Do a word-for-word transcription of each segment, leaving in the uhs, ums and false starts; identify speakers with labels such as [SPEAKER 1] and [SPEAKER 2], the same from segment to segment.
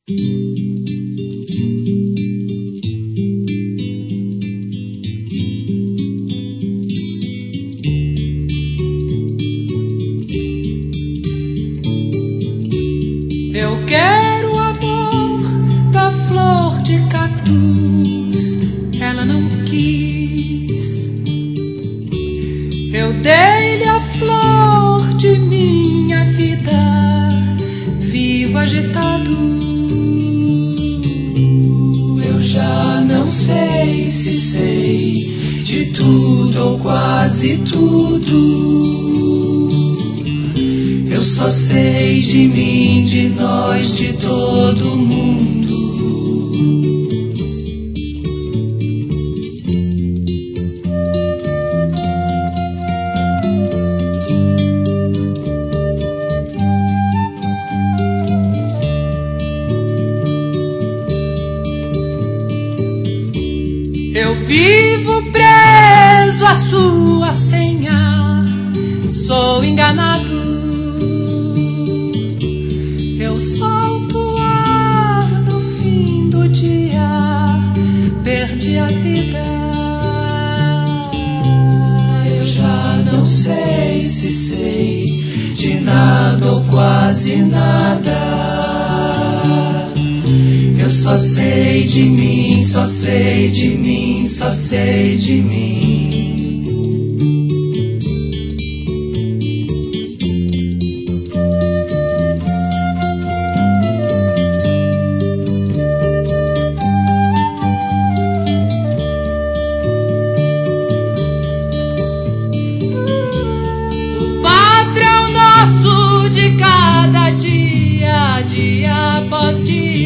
[SPEAKER 1] Eu quero o amor da flor de cactus, ela não quis. Eu dei-lhe a flor de minha vida, vivo agitado. Eu já não sei se sei de tudo ou quase tudo. Eu só sei de mim, de nós, de todo mundo. Eu vivo preso à sua senha, sou enganado. Eu solto o ar no fim do dia, perdi a vida. Eu já não sei se sei de nada ou quase nada. Eu só sei de mim, só sei de mim, só sei de mim. Cada dia, dia após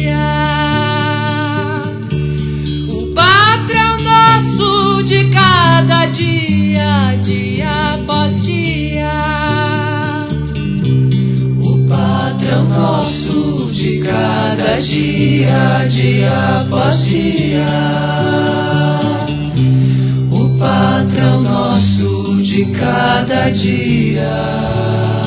[SPEAKER 1] dia, o patrão nosso de cada dia, dia após dia, o patrão nosso de cada dia, dia após dia, o patrão nosso de cada dia.